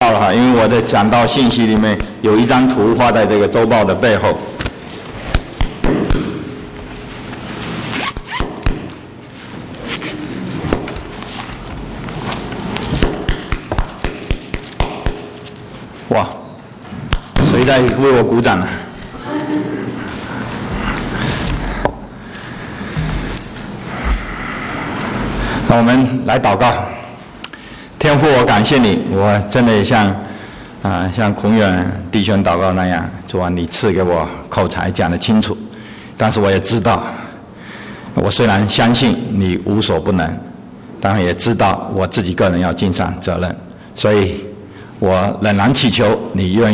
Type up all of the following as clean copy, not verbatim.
报了哈，因为我在讲到信息里面有一张图画在这个周报的背后。哇，谁在为我鼓掌呢？那我们来祷告。天父，我感谢你，我真的像孔远弟兄祷告那样，主啊，你赐给我口才讲得清楚，但是我也知道，我虽然相信你无所不能，当然也知道我自己个人要尽上责任，所以我仍然祈求你愿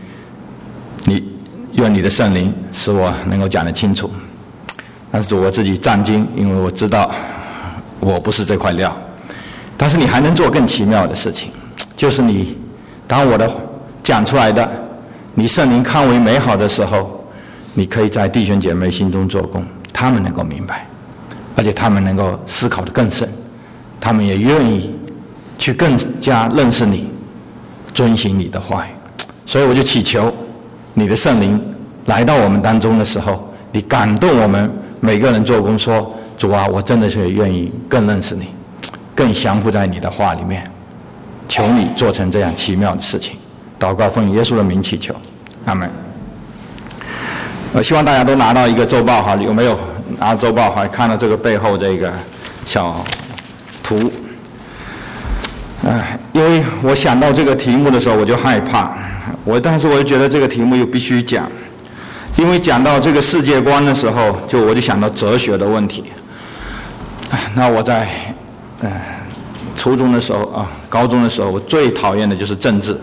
你的圣灵使我能够讲得清楚。但是主，我自己战兢，因为我知道我不是这块料。但是你还能做更奇妙的事情，就是你当我的讲出来的你圣灵看为美好的时候，你可以在弟兄姐妹心中做工，他们能够明白，而且他们能够思考得更深，他们也愿意去更加认识你，遵行你的话语。所以我就祈求你的圣灵来到我们当中的时候，你感动我们每个人做工，说主啊，我真的是愿意更认识你，更降服在你的话里面，求你做成这样奇妙的事情。祷告奉耶稣的名祈求，阿们。希望大家都拿到一个周报哈，有没有拿周报还看到这个背后这个小图？因为我想到这个题目的时候我就害怕，但是我就觉得这个题目又必须讲，因为讲到这个世界观的时候，我就想到哲学的问题。那我在初中的时候高中的时候，我最讨厌的就是政治。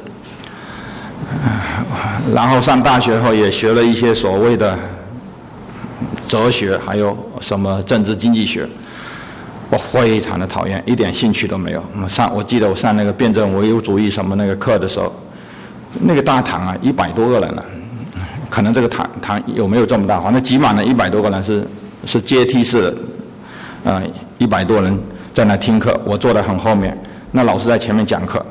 然后上大学后也学了一些所谓的哲学，还有什么政治经济学，我非常的讨厌，一点兴趣都没有。我记得我上那个辩证唯物主义什么那个课的时候，那个大堂啊，100多个人了，可能这个堂有没有这么大，反正挤满了100多个人，是阶梯式的，100多人在那听课，我坐在很后面，那老师在前面讲课，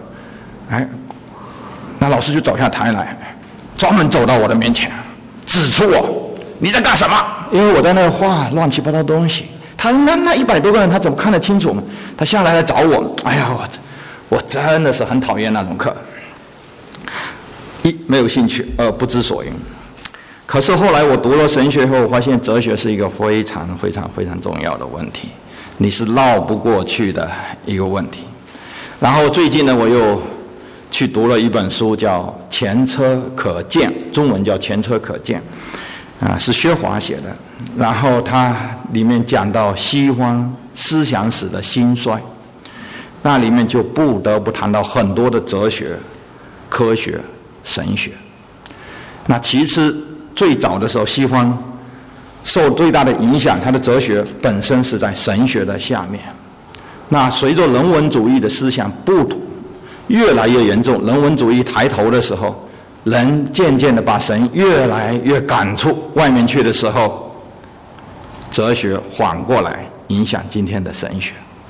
那老师就走下台来，专门走到我的面前，指出我，你在干什么？因为我在那画乱七八糟东西，那100多个人他怎么看得清楚呢？他下来找我，哎呀，我真的是很讨厌那种课，一没有兴趣，二不知所云。可是后来我读了神学后，我发现哲学是一个非常非常非常重要的问题，你是绕不过去的一个问题。然后最近呢，我又去读了一本书，叫《前车可鉴》，中文叫《前车可鉴》，是薛华写的。然后它里面讲到西方思想史的兴衰，那里面就不得不谈到很多的哲学、科学、神学。那其实最早的时候，西方受最大的影响，它的哲学本身是在神学的下面。那随着人文主义的思想越来越严重，人文主义抬头的时候，人渐渐的把神越来越赶出外面去的时候，哲学反过来影响今天的神学。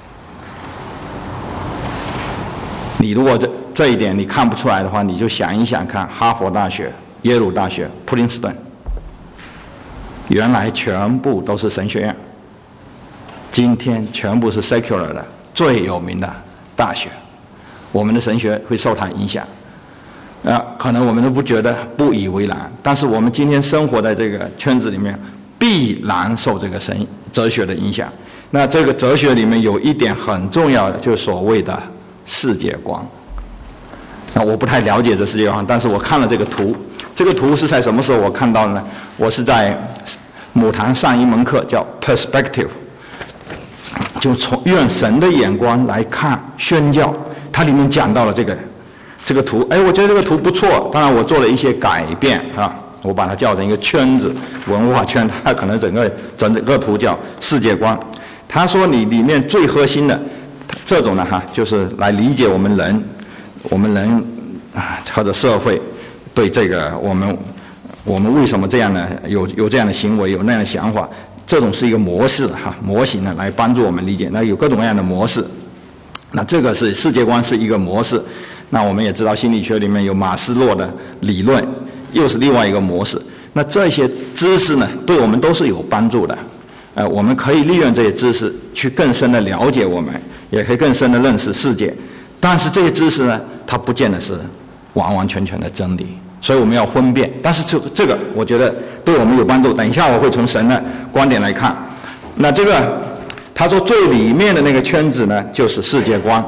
你如果这一点你看不出来的话，你就想一想看，哈佛大学、耶鲁大学、普林斯顿，原来全部都是神学院，今天全部是 secular 的最有名的大学。我们的神学会受它影响，可能我们都不以为然，但是我们今天生活在这个圈子里面，必然受这个哲学的影响。那这个哲学里面有一点很重要的，就是所谓的世界观。那我不太了解这世界观，但是我看了这个图。这个图是在什么时候我看到的呢？我是在母堂上一门课叫 Perspective， 就用神的眼光来看宣教。它里面讲到了这个图，我觉得这个图不错，当然我做了一些改变我把它叫成一个圈子，文化圈，它可能整个图叫世界观。他说你里面最核心的这种呢就是来理解我们人或者社会对这个我们为什么这样呢？有这样的行为，有那样的想法，这种是一个模式模型呢，来帮助我们理解。那有各种各样的模式。那这个是世界观是一个模式， 那我们也知道心理学里面有马斯洛的理论，又是另外一个模式。那这些知识呢，对我们都是有帮助的。我们可以利用这些知识去更深的了解我们，也可以更深的认识世界。但是这些知识呢，它不见得是完完全全的真理，所以我们要分辨。但是这个我觉得对我们有帮助。等一下我会从神的观点来看。那这个他说最里面的那个圈子呢，就是世界观。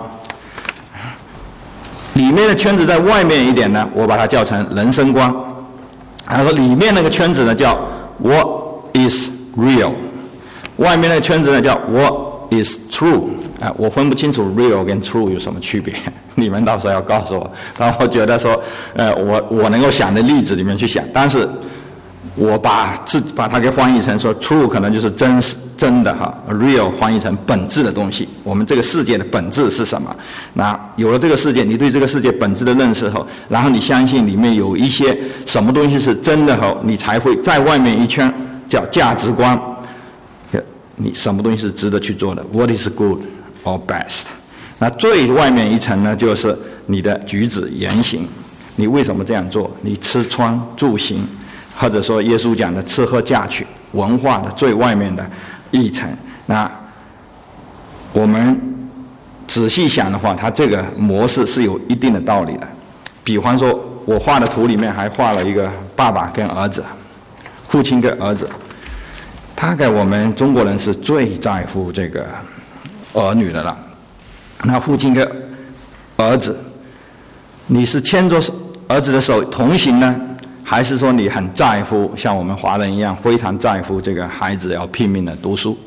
里面的圈子在外面一点呢，我把它叫成人生观。他说里面那个圈子呢叫 What is real， 外面那个圈子呢叫 What is true。我分不清楚 real 跟 true 有什么区别，你们到时候要告诉我。但我觉得说，我能够想的例子里面去想，但是我把它给翻译成说 true 可能就是真的哈 ，real 翻译成本质的东西。我们这个世界的本质是什么？那有了这个世界，你对这个世界本质的认识后，然后你相信里面有一些什么东西是真的后，你才会在外面一圈叫价值观。你什么东西是值得去做的 ？What is good or best？ 那最外面一层呢，就是你的举止言行，你为什么这样做？你吃穿住行，或者说耶稣讲的吃喝嫁娶，文化的最外面的一层。那我们仔细想的话，它这个模式是有一定的道理的。比方说，我画的图里面还画了一个爸爸跟儿子，父亲跟儿子。大概我们中国人是最在乎这个儿女的了。那父亲跟儿子，你是牵着儿子的手同行呢，还是说你很在乎，像我们华人一样非常在乎这个孩子要拼命的读书？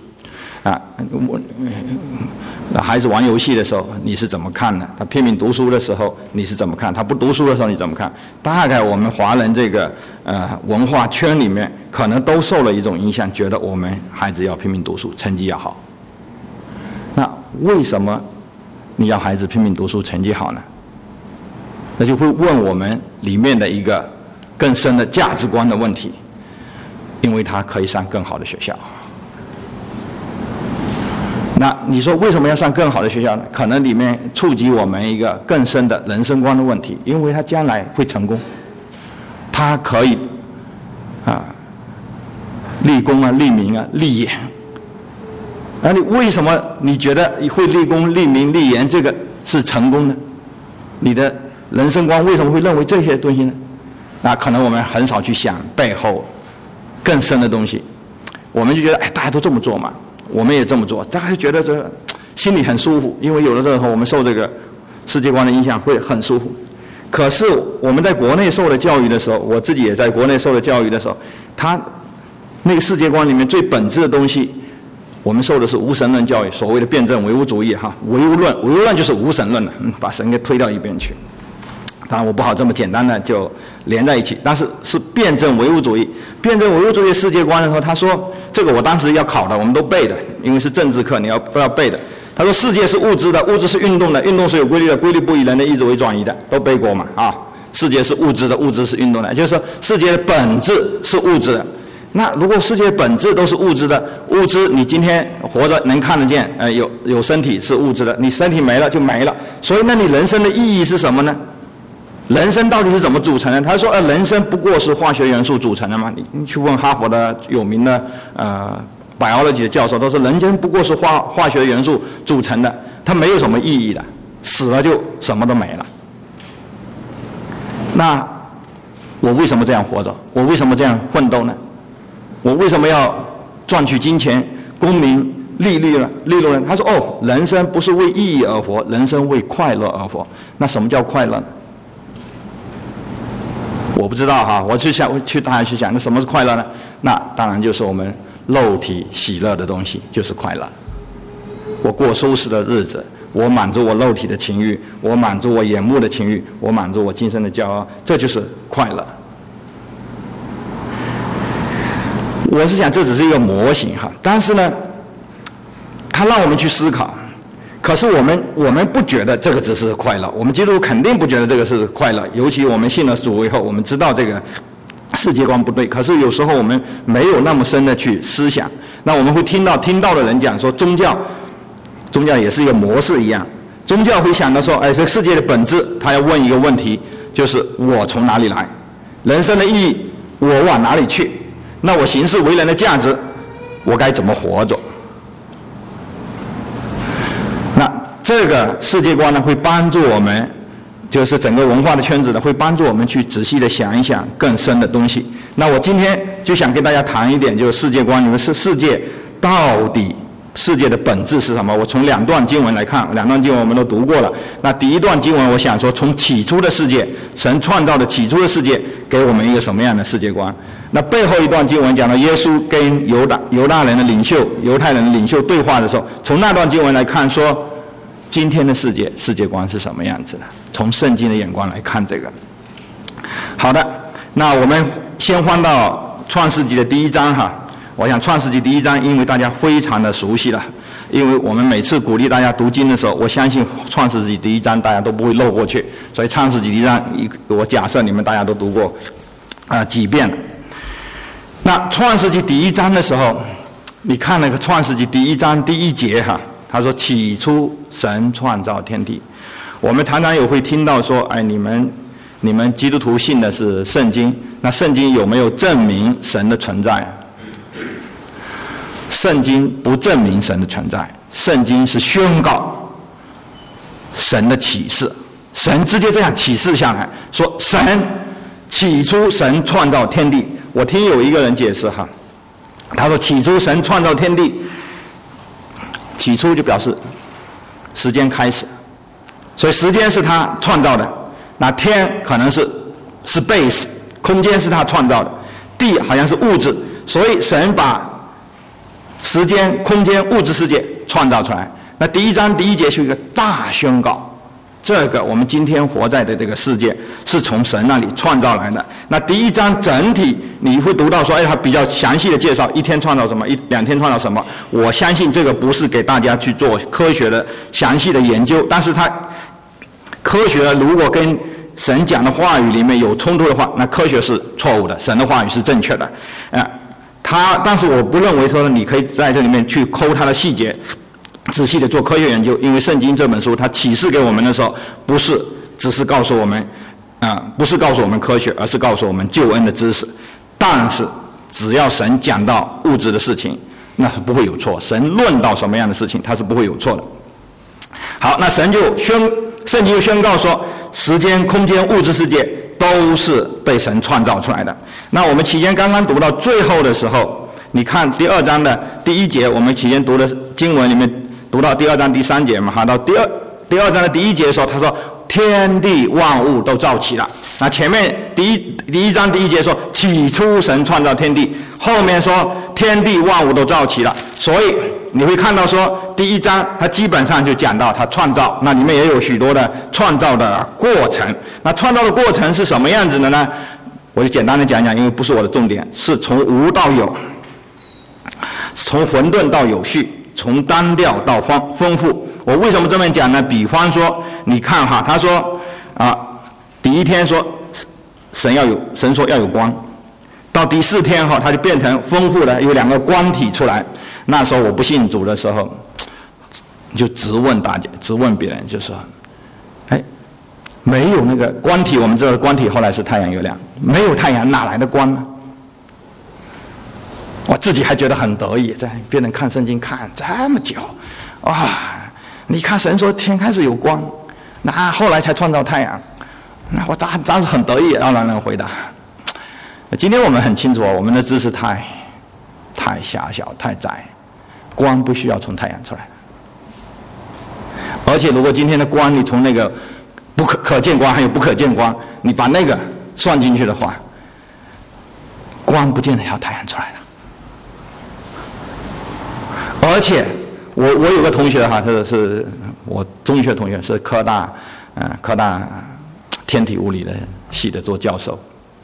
孩子玩游戏的时候你是怎么看呢？他拼命读书的时候你是怎么看？他不读书的时候你怎么看？大概我们华人这个文化圈里面可能都受了一种影响，觉得我们孩子要拼命读书，成绩要好。那为什么你要孩子拼命读书，成绩好呢？那就会问我们里面的一个更深的价值观的问题，因为他可以上更好的学校。那你说为什么要上更好的学校呢？可能里面触及我们一个更深的人生观的问题，因为他将来会成功，他可以立功啊、立名啊、立言。那你为什么你觉得会立功、立名、立言这个是成功呢？你的人生观为什么会认为这些东西呢？那可能我们很少去想背后更深的东西，我们就觉得大家都这么做嘛，我们也这么做，大家就觉得这心里很舒服，因为有的时候我们受这个世界观的影响会很舒服。可是我们在国内受的教育的时候，我自己也在国内受的教育的时候，他那个世界观里面最本质的东西，我们受的是无神论教育，所谓的辩证唯物主义唯物论就是无神论了，把神给推到一边去。当然我不好这么简单的就连在一起，但是是辩证唯物主义。辩证唯物主义世界观的时候，他说这个我当时要考的，我们都背的，因为是政治课，你都要背的。他说世界是物质的，物质是运动的，运动是有规律的，规律不以人的意志为转移的，都背过嘛世界是物质的，物质是运动的，就是说世界的本质是物质的。那如果世界本质都是物质的，物质你今天活着能看得见，有身体是物质的，你身体没了就没了。所以那你人生的意义是什么呢？人生到底是怎么组成的？他说人生不过是化学元素组成的嘛。你去问哈佛的有名的biology 的教授，都说人生不过是化学元素组成的，它没有什么意义的，死了就什么都没了。那我为什么这样活着？我为什么这样奋斗呢？我为什么要赚取金钱、功名、利润呢？他说人生不是为意义而活，人生为快乐而活。那什么叫快乐呢？我不知道我去大家去想，那什么是快乐呢？那当然就是我们肉体喜乐的东西，就是快乐。我过舒适的日子，我满足我肉体的情欲，我满足我眼目的情欲，我满足我今生的骄傲，这就是快乐。我是想这只是一个模型但是呢，它让我们去思考。可是我们不觉得这个只是快乐，我们基督徒肯定不觉得这个是快乐。尤其我们信了主以后，我们知道这个世界观不对。可是有时候我们没有那么深的去思想，那我们会听到的人讲说宗教也是一个模式一样， 宗教会想到说，这个世界的本质，他要问一个问题，就是我从哪里来，人生的意义，我往哪里去，那我行事为人的价值，我该怎么活着？那这个世界观呢，会帮助我们，就是整个文化的圈子呢，会帮助我们去仔细的想一想更深的东西。那我今天就想跟大家谈一点，就是世界观，你们世界到底世界的本质是什么？我从2段经文来看，2段经文我们都读过了。那第一段经文，我想说，从起初的世界，神创造的起初的世界，给我们一个什么样的世界观？那背后一段经文讲到耶稣跟犹太人的领袖对话的时候，从那段经文来看说，今天的世界观是什么样子的？从圣经的眼光来看这个。好的，那我们先翻到创世纪的第1章哈。我想创世纪第1章，因为大家非常的熟悉了，因为我们每次鼓励大家读经的时候，我相信创世纪第1章大家都不会漏过去，所以创世纪第1章，我假设你们大家都读过几遍了。那创世纪第1章的时候，你看那个创世纪第1章第1节哈，他说起初神创造天地。我们常常有会听到说，你们基督徒信的是圣经，那圣经有没有证明神的存在？圣经不证明神的存在，圣经是宣告神的启示。神直接这样启示下来，说起初神创造天地。我听有一个人解释哈，他说起初神创造天地，起初就表示时间开始，所以时间是他创造的，那天可能是 space 空间是他创造的，地好像是物质，所以神把时间、空间、物质世界创造出来。那第1章第1节是一个大宣告，这个我们今天活在的这个世界是从神那里创造来的。那第1章整体你会读到说，它比较详细的介绍1天创造什么，2天创造什么。我相信这个不是给大家去做科学的详细的研究，但是它科学如果跟神讲的话语里面有冲突的话，那科学是错误的，神的话语是正确的。但是我不认为说你可以在这里面去抠它的细节，仔细的做科学研究，因为圣经这本书它启示给我们的时候，不是只是告诉我们不是告诉我们科学，而是告诉我们救恩的知识。但是只要神讲到物质的事情，那是不会有错，神论到什么样的事情，它是不会有错的。好，那圣经就宣告说，时间、空间、物质世界都是被神创造出来的。那我们期间刚刚读到最后的时候，你看第2章的第1节，我们期间读的经文里面读到第2章第3节嘛，到第二章的第1节的时候，他说天地万物都造齐了。那前面第一章第1节说起初神创造天地，后面说天地万物都造齐了，所以你会看到说第1章它基本上就讲到它创造，那里面也有许多的创造的过程。那创造的过程是什么样子的呢？我就简单的讲讲，因为不是我的重点，是从无到有，从混沌到有序，从单调到丰富。我为什么这么讲呢？比方说你看哈，他说第1天说神说要有光，到第4天哈，它就变成丰富的有2个光体出来。那时候我不信主的时候，就质问别人，就说没有那个光体，我们知道光体后来是太阳、月亮，没有太阳哪来的光呢？我自己还觉得很得意，在别人看圣经看这么久，你看神说天开始有光，那后来才创造太阳，那我当时很得意，让人回答。今天我们很清楚，我们的知识太狭小太窄，光不需要从太阳出来，而且如果今天的光你从那个不可见光还有不可见光，你把那个算进去的话，光不见得要太阳出来的。而且我有个同学哈，他是我中学同学，是科大天体物理的系的做教授，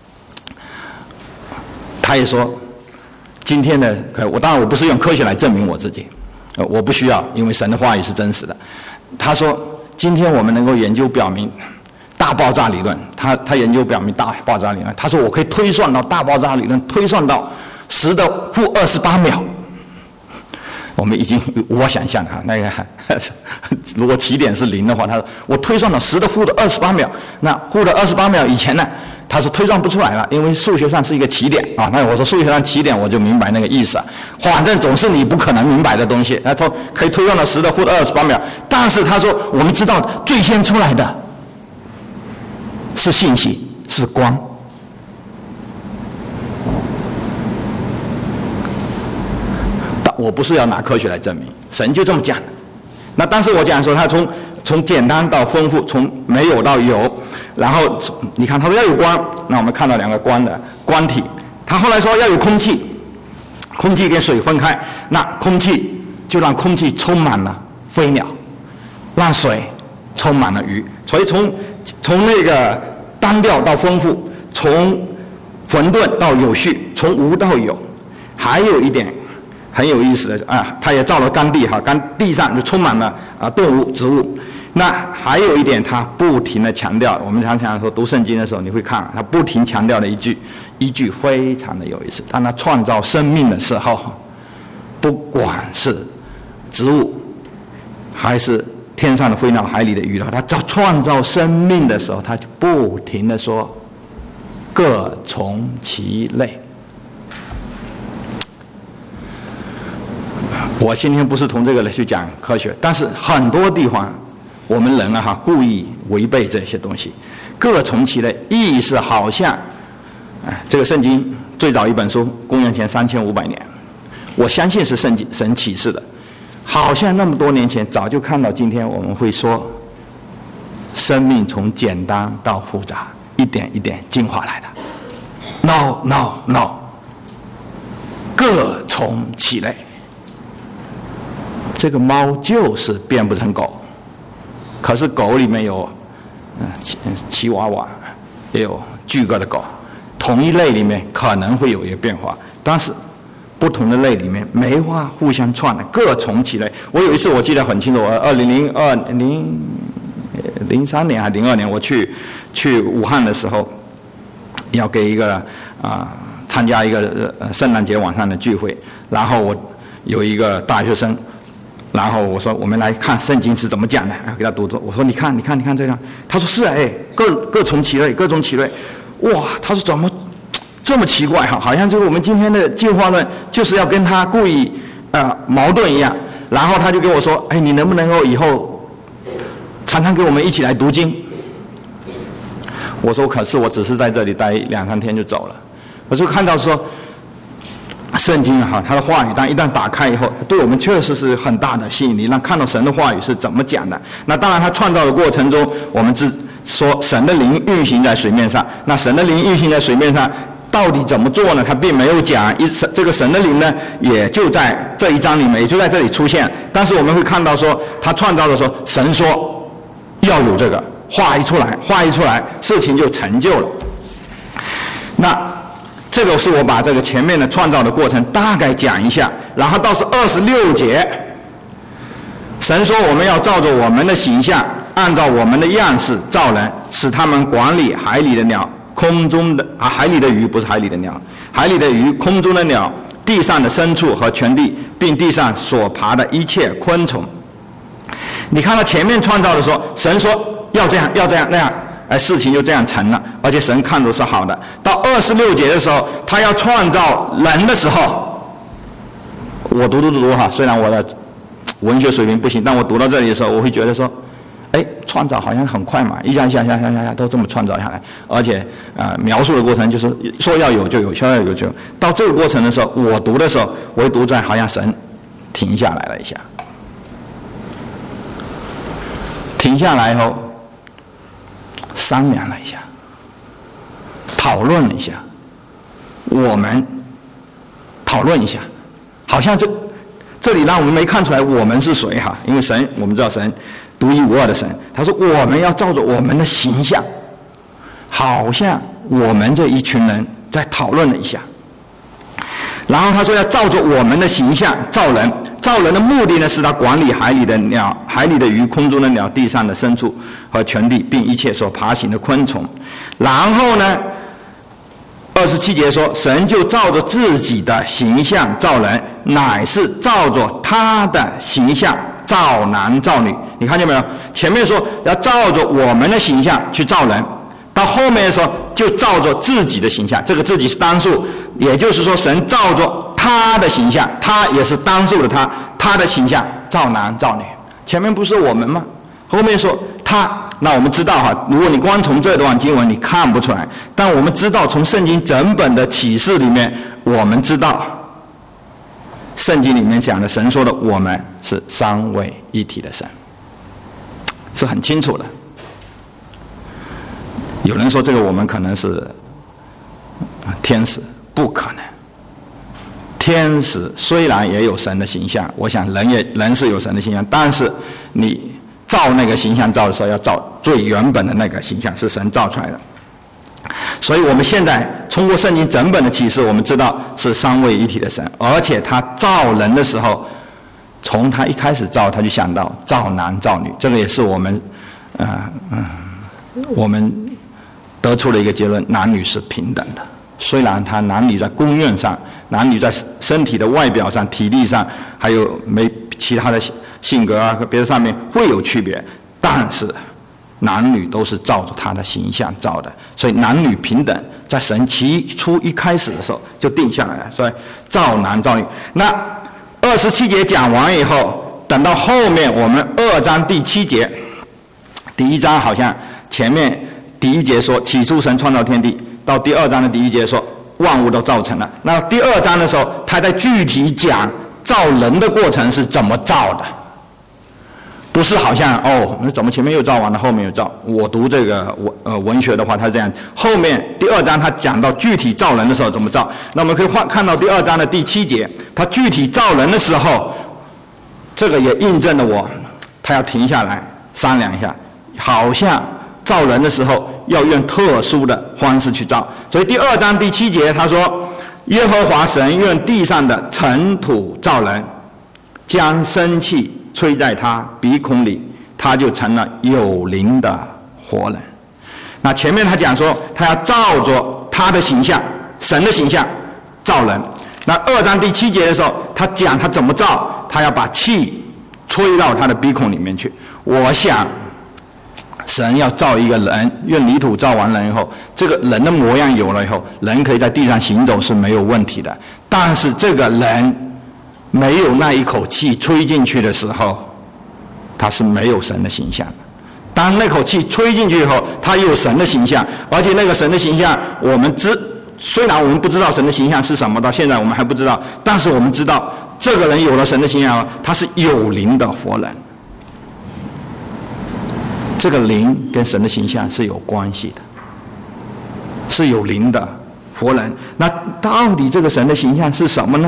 他也说今天的当然我不是用科学来证明我自己，我不需要，因为神的话语是真实的。他说今天我们能够研究表明大爆炸理论，他研究表明大爆炸理论，他说我可以推算到大爆炸理论推算到10⁻28秒。 我们已经无法想象哈，那个如果起点是0的话，他说我推算了10的负的28秒，那负的28秒以前呢，他是推算不出来了，因为数学上是一个起点啊。那我说数学上起点，我就明白那个意思，反正总是你不可能明白的东西。他说可以推算到10的负的28秒，但是他说我们知道最先出来的是信息，是光。我不是要拿科学来证明，神就这么讲。那但是我讲说他从简单到丰富，从没有到有，然后你看他说要有光，那我们看到2个光的光体。他后来说要有空气，空气跟水分开，那空气就让空气充满了飞鸟，让水充满了鱼。所以从那个单调到丰富，从混沌到有序，从无到有。还有一点很有意思的啊，他也造了干地哈，干地上就充满了动物、植物。那还有一点，他不停的强调，我们常常说读圣经的时候，你会看他不停强调的一句非常的有意思。当他创造生命的时候，不管是植物还是天上的飞鸟、海里的鱼他创造生命的时候，他就不停的说各从其类。我今天不是从这个来去讲科学，但是很多地方我们人故意违背这些东西，各从其类，意思好像这个圣经最早一本书公元前3500年，我相信是神启示的，好像那么多年前早就看到今天我们会说生命从简单到复杂，一点一点进化来的。 No， 各从其类。这个猫就是变不成狗，可是狗里面有吉娃娃，也有巨个的狗，同一类里面可能会有一个变化，但是不同的类里面没法互相串的，各从其类。我有一次我记得很清楚，2003年还是02年，我去武汉的时候，要给一个参加一个圣诞节晚上的聚会，然后我有一个大学生。然后我说我们来看圣经是怎么讲的，给他读。我说你看这样，他说是各从其类，各从其类。哇，他说怎么这么奇怪好像就是我们今天的进化论就是要跟他故意矛盾一样。然后他就跟我说，你能不能够以后常常跟我们一起来读经？我说可是我只是在这里待2-3天就走了。我就看到说。圣经它的话语，但一旦打开以后，对我们确实是很大的吸引力，让看到神的话语是怎么讲的。那当然，他创造的过程中，我们只说神的灵运行在水面上。那神的灵运行在水面上，到底怎么做呢？他并没有讲。这个神的灵呢，也就在这一章里面，也就在这里出现。但是我们会看到说，他创造的时候，神说要有这个，话一出来，事情就成就了。那。这个是我把这个前面的创造的过程大概讲一下，然后到是26节，神说我们要照着我们的形象，按照我们的样式造人，使他们管理海里的鸟，空中的海里的鱼，不是海里的鸟，海里的鱼，空中的鸟，地上的牲畜和全地，并地上所爬的一切昆虫。你看到前面创造的时候，神说要这样那样。事情就这样成了，而且神看都是好的。到26节的时候，他要创造人的时候，我读虽然我的文学水平不行，但我读到这里的时候，我会觉得说，创造好像很快嘛，一下都这么创造下来，而且描述的过程就是说要有就有，说要有就有。到这个过程的时候，我读的时候，我一读出来，好像神停下来了一下，停下来以后。商量了一下，讨论了一下，我们讨论一下，好像这里让我们没看出来我们是谁因为神我们知道神独一无二的神，他说我们要照着我们的形象，好像我们这一群人在讨论了一下，然后他说要照着我们的形象造人。造人的目的呢，是他管理海里的鸟、海里的鱼、空中的鸟、地上的牲畜和全地，并一切所爬行的昆虫。然后呢， 27节说，神就照着自己的形象造人，乃是照着他的形象造男造女。你看见没有？前面说要照着我们的形象去造人，到后面说就照着自己的形象，这个自己是单数，也就是说神照着他的形象，他也是单数的他的形象造男造女。前面不是我们吗？后面说他，那我们知道哈，如果你光从这段经文你看不出来，但我们知道从圣经整本的启示里面，我们知道圣经里面讲的神说的我们是三位一体的神，是很清楚的。有人说这个我们可能是天使，不可能。天使虽然也有神的形象，我想人是有神的形象，但是你造那个形象造的时候，要造最原本的那个形象，是神造出来的。所以我们现在通过圣经整本的启示，我们知道是三位一体的神，而且他造人的时候，从他一开始造，他就想到造男造女，这个也是我们得出了一个结论：男女是平等的。虽然他男女在功用上、男女在身体的外表上、体力上，还有其他的性格啊和别的上面会有区别，但是男女都是照着他的形象造的，所以男女平等，在神起初一开始的时候就定下来了。所以造男造女。那27节讲完以后，等到后面我们2章第7节，第1章好像前面第1节说起初神创造天地，到第2章的第1节说万物都造成了。那第2章的时候，他在具体讲造人的过程是怎么造的，不是好像那怎么前面又造完了，后面又造。我读这个文学的话，他是这样。后面第2章他讲到具体造人的时候怎么造。那我们可以看到第2章的第7节，他具体造人的时候，这个也印证了他要停下来商量一下，好像造人的时候要用特殊的方式去造。所以第2章第7节他说，耶和华神用地上的尘土造人，将生气吹在他鼻孔里，他就成了有灵的活人。那前面他讲说他要照着他的形象，神的形象造人。那2章第7节的时候，他讲他怎么造，他要把气吹到他的鼻孔里面去。我想神要造一个人，用泥土造完人以后，这个人的模样有了以后，人可以在地上行走是没有问题的。但是这个人没有那一口气吹进去的时候，他是没有神的形象的。当那口气吹进去以后，他有神的形象，而且那个神的形象虽然我们不知道神的形象是什么，到现在我们还不知道，但是我们知道这个人有了神的形象，他是有灵的活人。这个灵跟神的形象是有关系的，是有灵的活人。那到底这个神的形象是什么呢？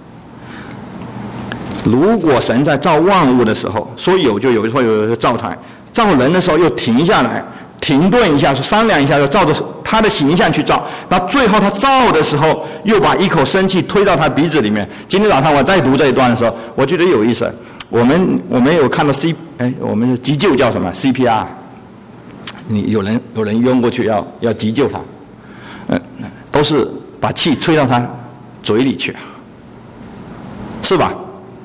如果神在造万物的时候说有就有，会有造出来，造人的时候又停下来停顿一下，说商量一下，就照着他的形象去造。那最后他造的时候又把一口生气推到他鼻子里面。今天早上我在读这一段的时候，我觉得有意思。我们有看到我们急救叫什么 CPR， 你有人晕过去要急救他，都是把气吹到他嘴里去，是吧？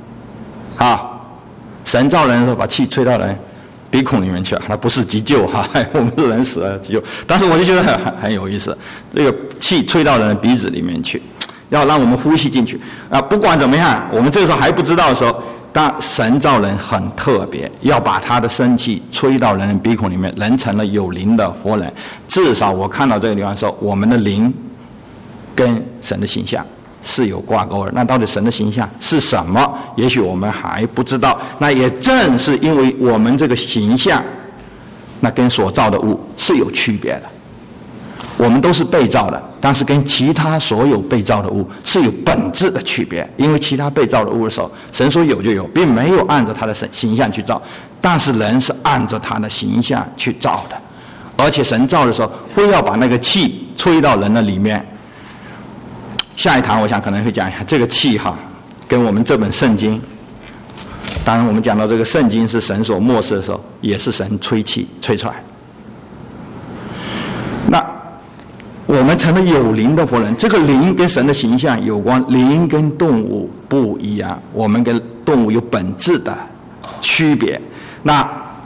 神造人的时候把气吹到人鼻孔里面去，他不是急救我们是人死了急救。但是我就觉得很有意思，这个气吹到人的鼻子里面去，要让我们呼吸进去不管怎么样，我们这个时候还不知道的时候，但神造人很特别，要把他的生气吹到人的鼻孔里面，人成了有灵的活人。至少我看到这个地方的时候，我们的灵跟神的形象是有挂钩的。那到底神的形象是什么？也许我们还不知道。那也正是因为我们这个形象，那跟所造的物是有区别的。我们都是被造的，但是跟其他所有被造的物是有本质的区别。因为其他被造的物的时候，神说有就有，并没有按照他的形象去造，但是人是按照他的形象去造的。而且神造的时候会要把那个气吹到人的里面。下一堂我想可能会讲一下这个气跟我们这本圣经，当然我们讲到这个圣经是神所默示的时候，也是神吹气吹出来。那我们成了有灵的活人。这个灵跟神的形象有关，灵跟动物不一样，我们跟动物有本质的区别。那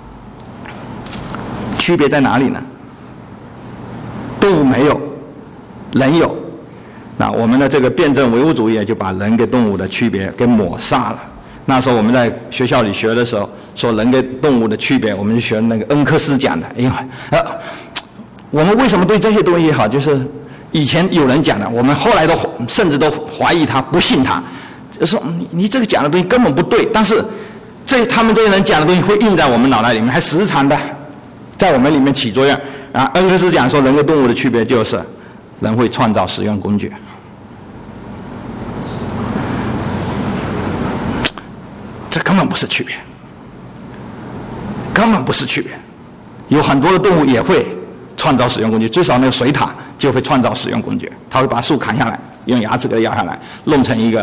区别在哪里呢？动物没有，人有。那我们的这个辩证唯物主义就把人跟动物的区别给抹杀了。那时候我们在学校里学的时候，说人跟动物的区别，我们就学那个恩克斯讲的。因为我们为什么对这些东西好，就是以前有人讲的，我们后来都甚至都怀疑他，不信他，就说你这个讲的东西根本不对。但是他们这些人讲的东西会印在我们脑袋里面，还时常的在我们里面起作用。恩格斯讲说人跟动物的区别就是人会创造使用工具。这根本不是区别，根本不是区别。有很多的动物也会创造使用工具，最少那个水獭就会创造使用工具，它会把树砍下来，用牙齿给它咬下来，弄成一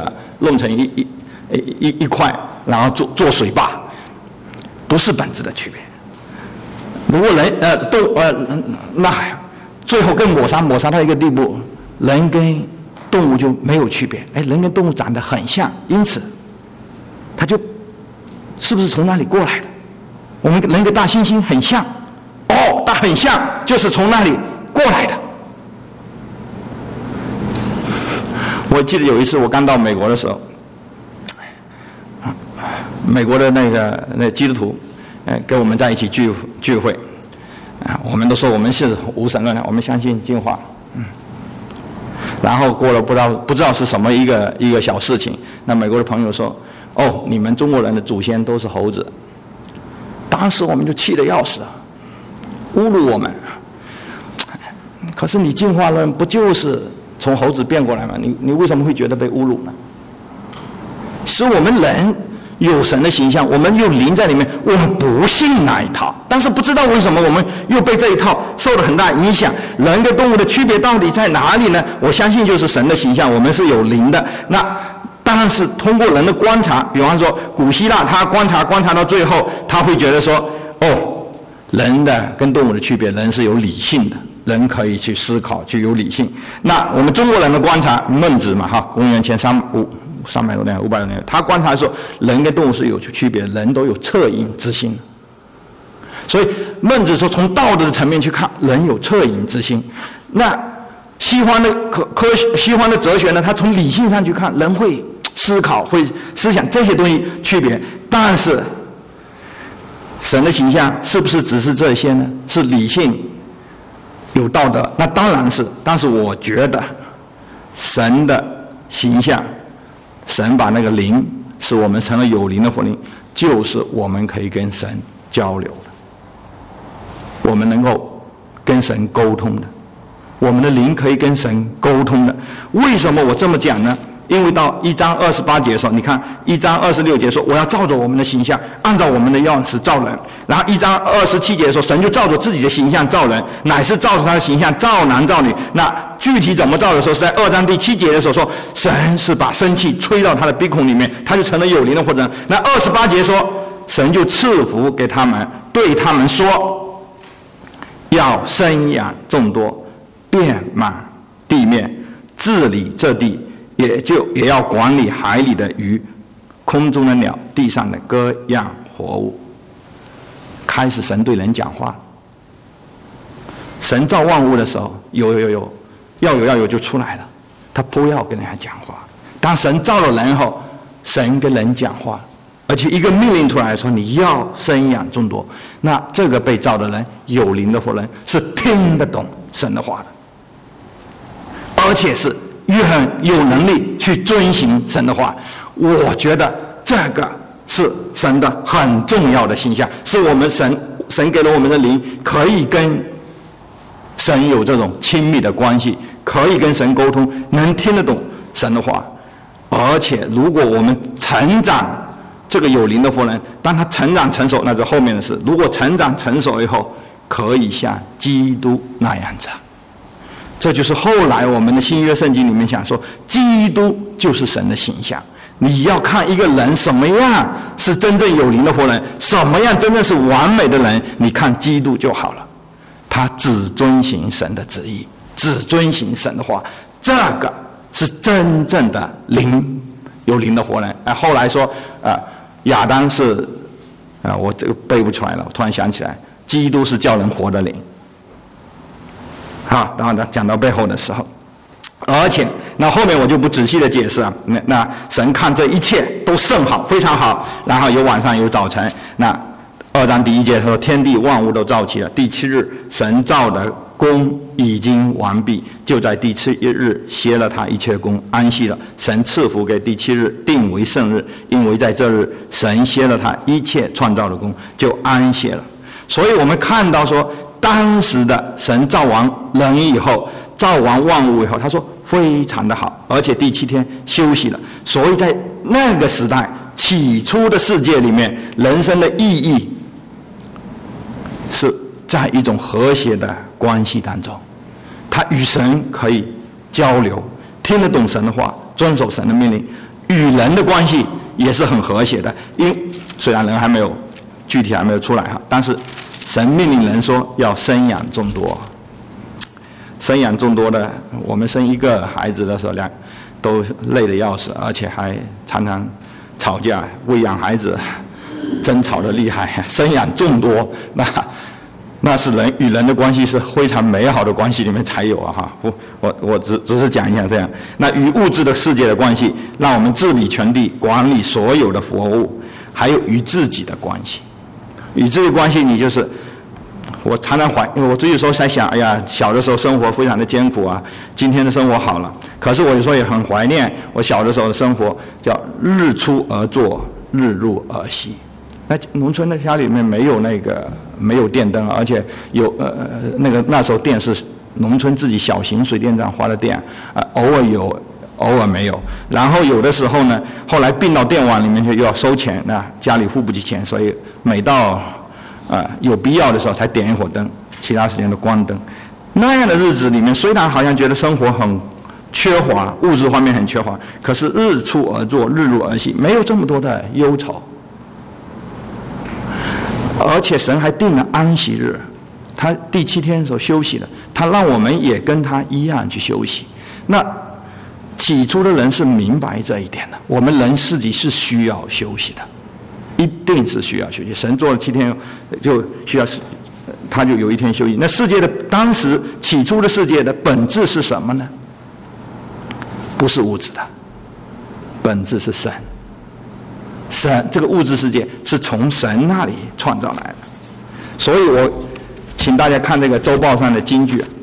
块，然后做水坝，不是本质的区别。如果人那最后更抹杀到一个地步，人跟动物就没有区别。人跟动物长得很像，因此它就是不是从那里过来的？我们人跟大猩猩很像，它很像，就是从那里过来的。我记得有一次我刚到美国的时候，美国的那基督徒，跟我们在一起聚会，我们都说我们是无神论的，我们相信进化。然后过了不知道是什么一个小事情，那美国的朋友说，你们中国人的祖先都是猴子。当时我们就气得要死，侮辱我们。可是你进化论不就是从猴子变过来吗？你为什么会觉得被侮辱呢？是我们人有神的形象，我们有灵在里面，我们不信那一套，但是不知道为什么我们又被这一套受了很大影响。人跟动物的区别到底在哪里呢？我相信就是神的形象，我们是有灵的。那当然是通过人的观察，比方说古希腊，他观察到最后，他会觉得说，人的跟动物的区别，人是有理性的，人可以去思考，去有理性。那我们中国人的观察，孟子嘛，公元前300多年、500多年，他观察说，人跟动物是有区别，人都有恻隐之心。所以孟子说，从道德的层面去看，人有恻隐之心。那西方的西方的哲学呢，他从理性上去看，人会思考，会思想这些东西区别。但是神的形象是不是只是这些呢？是理性有道德，那当然是。但是我觉得神的形象，神把那个灵使我们成了有灵的活灵，就是我们可以跟神交流的，我们能够跟神沟通的，我们的灵可以跟神沟通的。为什么我这么讲呢？因为到1章28节的时候，你看1章26节说，我要照着我们的形象，按照我们的样式造人。然后1章27节说，神就照着自己的形象造人，乃是照着他的形象造男造女。那具体怎么造的时候，是在2章第7节的时候说，神是把生气吹到他的鼻孔里面，他就成了有灵的活人。那28节说，神就赐福给他们，对他们说，要生养众多，遍满地面，治理这地，也要管理海里的鱼，空中的鸟，地上的各样活物。开始神对人讲话。神造万物的时候，要有就出来了，他不要跟人家讲话。当神造了人后，神跟人讲话，而且一个命令出来说，你要生养众多。那这个被造的人，有灵的活人，是听得懂神的话的，而且是有能力去遵行神的话。我觉得这个是神的很重要的形象，是我们神给了我们的灵，可以跟神有这种亲密的关系，可以跟神沟通，能听得懂神的话。而且如果我们成长，这个有灵的活人，当他成长成熟，那是后面的事。如果成长成熟以后，可以像基督那样子。这就是后来我们的新约圣经里面讲说，基督就是神的形象。你要看一个人什么样是真正有灵的活人，什么样真正是完美的人，你看基督就好了。他只遵行神的旨意， 只遵行神的话，这个是真正的灵，有灵的活人。后来说亚当是我这个背不出来了，我突然想起来，基督是叫人活的灵。好，然后讲到背后的时候，而且那后面我就不仔细的解释啊。那神看这一切都甚好，非常好。然后有晚上有早晨。那2章第1节说，天地万物都造齐了，第7日神造的工已经完毕，就在第7日歇了他一切工，安息了。神赐福给第7日，定为圣日，因为在这日神歇了他一切创造的工，就安歇了。所以我们看到说，当时的神造完人以后，造完万物以后，他说非常的好，而且第7天休息了。所以在那个时代，起初的世界里面，人生的意义是在一种和谐的关系当中，他与神可以交流，听得懂神的话，遵守神的命令，与人的关系也是很和谐的。虽然人还没有具体还没有出来哈，但是神命令人说要生养众多。生养众多的，我们生一个孩子的时候，都累得要死，而且还常常吵架，喂养孩子争吵的厉害。生养众多，那是人与人的关系是非常美好的关系里面才有啊哈。我只是讲一下这样。那与物质的世界的关系，让我们治理全地，管理所有的活物，还有与自己的关系。与自己的关系，你就是我常常我有时候在想，哎呀，小的时候生活非常的艰苦啊，今天的生活好了。可是我有时候也很怀念我小的时候的生活，叫日出而作，日入而息。那农村的家里面没有电灯，而且有那时候电是农村自己小型水电站发的电，偶尔有，偶尔没有。然后有的时候呢，后来并到电网里面去又要收钱，那家里付不起钱，所以每到有必要的时候才点一会灯，其他时间都关灯。那样的日子里面，虽然好像觉得生活很缺乏，物质方面很缺乏，可是日出而作，日入而息，没有这么多的忧愁。而且神还定了安息日，他第7天的时候休息了，他让我们也跟他一样去休息。那起初的人是明白这一点的，我们人自己是需要休息的，一定是需要休息。神做了7天，就需要他就有一天休息。那世界的当时起初的世界的本质是什么呢？不是物质的，本质是神。神这个物质世界是从神那里创造来的。所以我请大家看这个周报上的金句，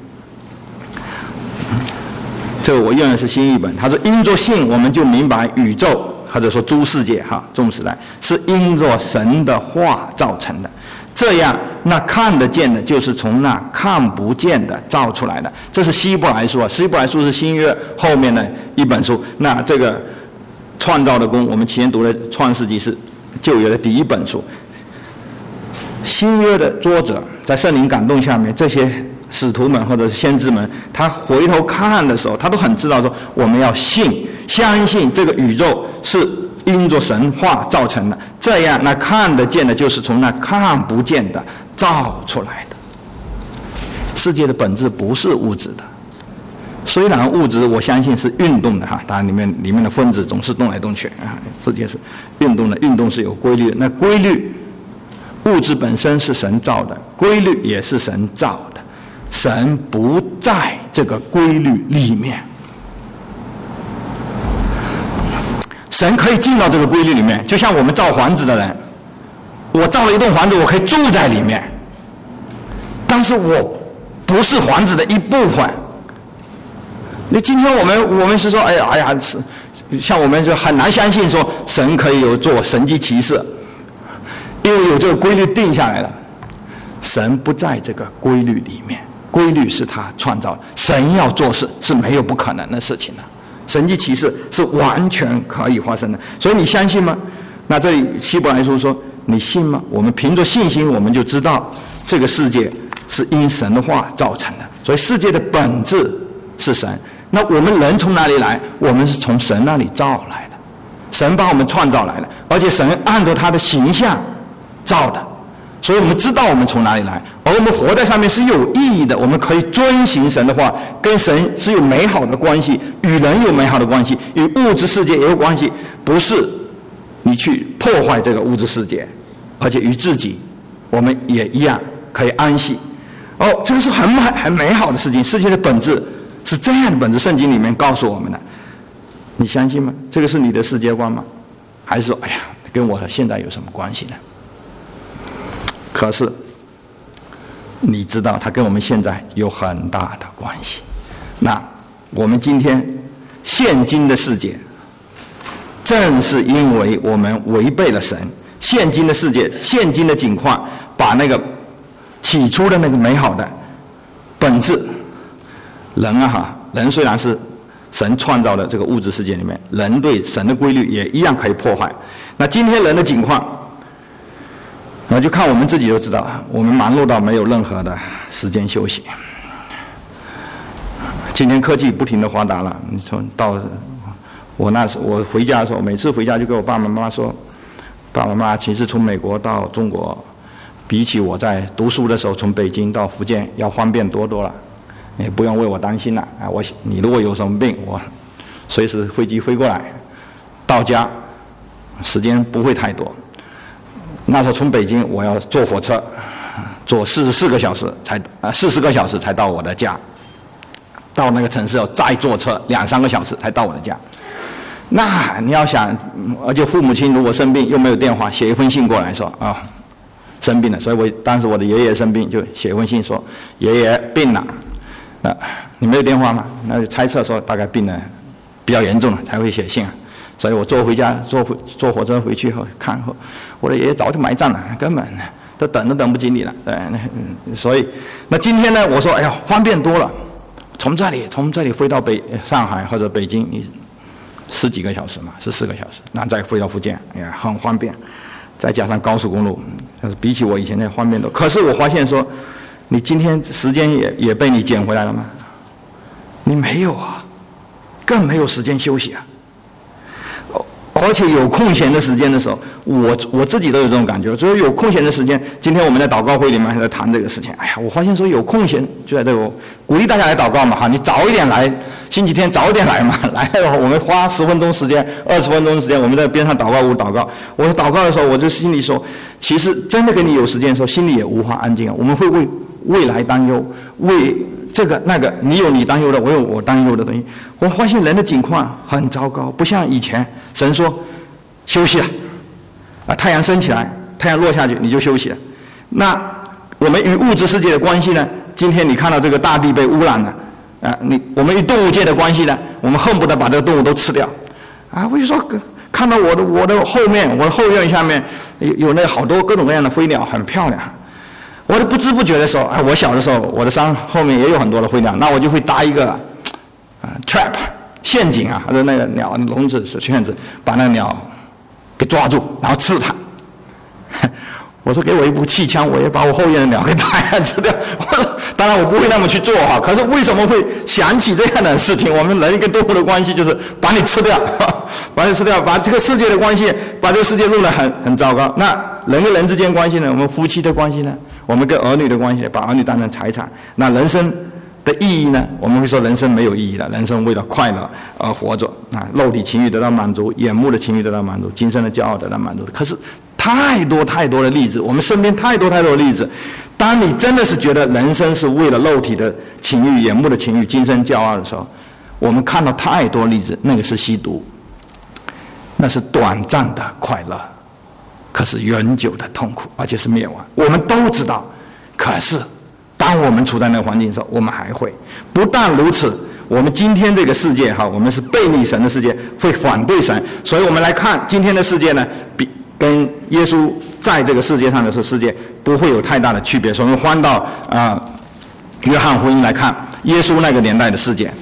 这个我用的是新译本。他说，因着信我们就明白宇宙或者说诸世界众时代是因着神的话造成的，这样那看得见的就是从那看不见的造出来的。这是希伯来书啊，希伯来书是新约后面的一本书。那这个创造的功，我们前面读的创世纪是旧约的第一本书。新约的作者在圣灵感动下面，这些使徒们或者是先知们，他回头看的时候，他都很知道说，我们要相信这个宇宙是因着神话造成的，这样那看得见的就是从那看不见的造出来的。世界的本质不是物质的，虽然物质我相信是运动的当然里面的分子总是动来动去世界是运动的，运动是有规律的。那规律，物质本身是神造的，规律也是神造的，神不在这个规律里面。神可以进到这个规律里面，就像我们造房子的人，我造了一栋房子，我可以住在里面，但是我不是房子的一部分。你今天我们是说，哎呀，像我们就很难相信说神可以有做神迹奇事，因为有这个规律定下来了。神不在这个规律里面，规律是他创造的，神要做事是没有不可能的事情的，神迹奇事是完全可以发生的。所以你相信吗？那这里希伯来书说，你信吗？我们凭着信心，我们就知道这个世界是因神的话造成的。所以世界的本质是神。那我们人从哪里来？我们是从神那里造来的，神把我们创造来的，而且神按照他的形象造的，所以我们知道我们从哪里来，而我们活在上面是有意义的，我们可以遵行神的话，跟神是有美好的关系，与人有美好的关系，与物质世界也有关系，不是你去破坏这个物质世界，而且与自己我们也一样可以安息。这个是很美好的事情，世界的本质是这样的本质，圣经里面告诉我们的，你相信吗？这个是你的世界观吗？还是说，哎呀，跟我现在有什么关系呢？可是你知道它跟我们现在有很大的关系。那我们今天现今的世界，正是因为我们违背了神，现今的世界，现今的境况，把那个起初的那个美好的本质，人虽然是神创造的这个物质世界里面，人对神的规律也一样可以破坏。那今天人的境况，那就看我们自己就知道，我们忙碌到没有任何的时间休息。今天科技不停的发达了，你从到我那时我回家的时候，每次回家就跟我爸爸妈妈说，爸爸妈妈其实从美国到中国，比起我在读书的时候从北京到福建要方便多了，也不用为我担心了啊！你如果有什么病，我随时飞机飞过来，到家时间不会太多。那时候从北京我要坐火车，坐44个小时才到我的家，到那个城市要再坐车2-3个小时才到我的家。那你要想，而且父母亲如果生病又没有电话，写一封信过来说生病了，所以当时我的爷爷生病，就写一封信说爷爷病了。你没有电话吗？那就猜测说大概病了比较严重了才会写信啊。所以我坐火车回去后看后，我的爷爷早就埋葬了，根本都等都等不及你了。所以那今天呢，我说哎呀方便多了，从这里飞到上海或者北京，你10几个小时嘛，14个小时，那再飞到福建，哎呀很方便。再加上高速公路，比起我以前的方便多。可是我发现说，你今天时间也被你捡回来了吗？你没有啊，更没有时间休息啊。而且有空闲的时间的时候，我自己都有这种感觉，就是有空闲的时间。今天我们在祷告会里面还在谈这个事情。哎呀，我发现说有空闲就在这个鼓励大家来祷告嘛，哈，你早一点来，星期天早一点来嘛，来我们花10分钟时间、20分钟的时间，我们在边上祷告屋祷告。我祷告的时候，我就心里说，其实真的跟你有时间的时候，心里也无法安静啊。我们会为未来担忧，为这个那个，你有你担忧的，我有我担忧的东西。我发现人的境况很糟糕，不像以前神说休息了，太阳升起来，太阳落下去，你就休息了。那我们与物质世界的关系呢？今天你看到这个大地被污染了，我们与动物界的关系呢？我们恨不得把这个动物都吃掉。我就说看到我的后面，我的后院下面有那好多各种各样的飞鸟，很漂亮。我都不知不觉的时候，我小的时候，我的山后面也有很多的飞鸟，那我就会搭一个trap 陷阱啊，或者那个鸟笼子是圈子，把那个鸟给抓住，然后刺它。我说给我一部气枪，我也把我后院的鸟给打下吃掉。当然我不会那么去做哈，可是为什么会想起这样的事情？我们人跟动物的关系就是把你吃掉，把你吃掉，把这个世界的关系，把这个世界弄得很糟糕。那人跟人之间关系呢？我们夫妻的关系呢？我们跟儿女的关系，把儿女当成财产。那人生的意义呢？我们会说人生没有意义了，人生为了快乐而活着肉体情欲得到满足，眼目的情欲得到满足，今生的骄傲得到满足。可是太多的例子，我们身边太多的例子。当你真的是觉得人生是为了肉体的情欲、眼目的情欲、今生骄傲的时候，我们看到太多例子，那个是吸毒，那是短暂的快乐，可是远久的痛苦，而且是灭亡。我们都知道，可是当我们处在那个环境的时候，我们还会。不但如此，我们今天这个世界我们是背逆神的世界，会反对神。所以我们来看今天的世界呢，跟耶稣在这个世界上的世界不会有太大的区别。所以我们翻到约翰福音来看耶稣那个年代的世界。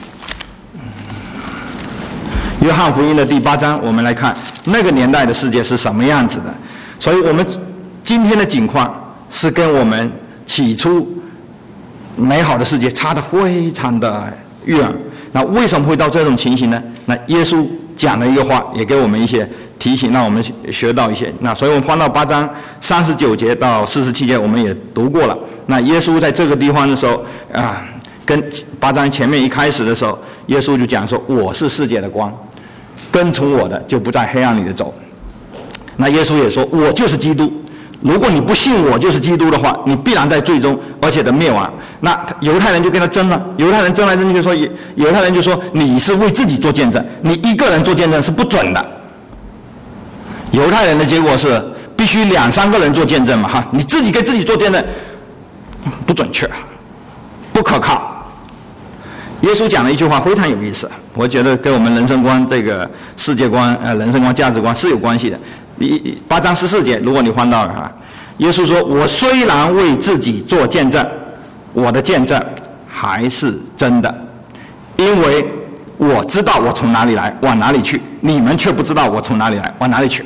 约翰福音的第8章，我们来看那个年代的世界是什么样子的。所以我们今天的境况是跟我们起初美好的世界差得非常的远。那为什么会到这种情形呢？那耶稣讲了一个话，也给我们一些提醒，让我们学到一些。那所以我们翻到8章39节到47节，我们也读过了。 那耶稣在这个地方的时候跟8章前面一开始的时候，耶稣就讲说，我是世界的光，跟从我的就不在黑暗里的走。那耶稣也说，我就是基督，如果你不信我就是基督的话，你必然在罪中，而且的灭亡。那犹太人就跟他争了，犹太人争来争去说，犹太人就说，你是为自己做见证，你一个人做见证是不准的。犹太人的结果是必须2、3个人做见证嘛，你自己给自己做见证不准确，不可靠。耶稣讲了一句话非常有意思，我觉得跟我们人生观、这个世界观、人生观、价值观是有关系的。8章14节，如果你翻到耶稣说，我虽然为自己做见证，我的见证还是真的，因为我知道我从哪里来往哪里去，你们却不知道我从哪里来往哪里去。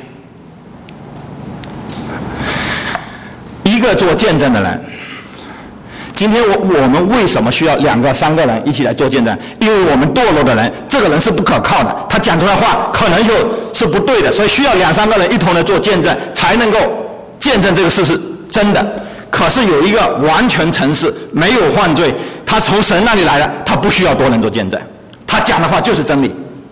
一个做见证的人，今天我们为什么需要2个、3个人一起来做见证？因为我们堕落的人，这个人是不可靠的，他讲出来话可能就是不对的，所以需要2、3个人一同来做见证，才能够见证这个事是真的。可是有一个完全诚实、没有犯罪，他从神那里来的，他不需要多人做见证，他讲的话就是真理。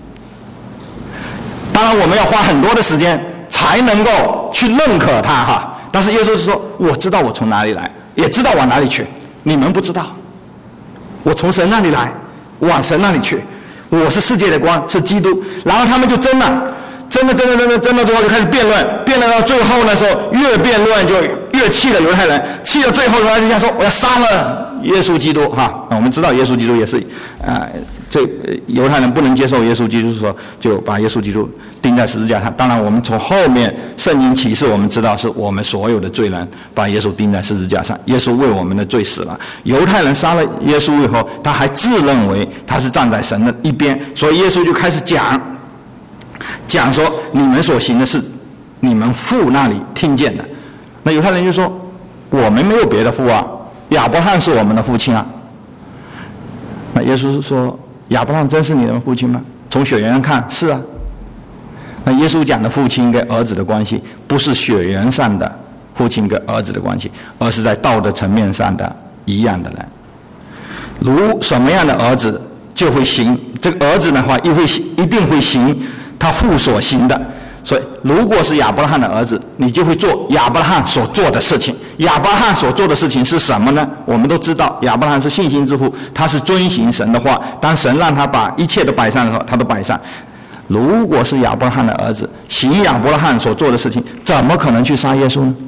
当然我们要花很多的时间才能够去认可他但是耶稣是说，我知道我从哪里来，也知道往哪里去，你们不知道。我从神那里来，往神那里去，我是世界的光，是基督。然后他们就争了，争了之后就开始辩论到最后的时候，越辩论就越气了犹太人，气到最后他就想说，我要杀了耶稣基督我们知道耶稣基督也是这犹太人不能接受耶稣基督，说就把耶稣基督钉在十字架上。当然我们从后面圣经启示我们知道，是我们所有的罪人把耶稣钉在十字架上，耶稣为我们的罪死了。犹太人杀了耶稣以后，他还自认为他是站在神的一边，所以耶稣就开始讲说，你们所行的是你们父那里听见的。那犹太人就说，我们没有别的父亚伯拉罕是我们的父亲那耶稣说，亚伯拉罕真是你的父亲吗？从血缘看是那耶稣讲的父亲跟儿子的关系，不是血缘上的父亲跟儿子的关系，而是在道德层面上的一样的人。如什么样的儿子就会行，这个儿子的话一定会行他父所行的。所以如果是亚伯拉罕的儿子，你就会做亚伯拉罕所做的事情。亚伯拉罕所做的事情是什么呢？我们都知道亚伯拉罕是信心之父，他是遵行神的话，当神让他把一切都摆上的时候，他都摆上。如果是亚伯拉罕的儿子行亚伯拉罕所做的事情，怎么可能去杀耶稣呢？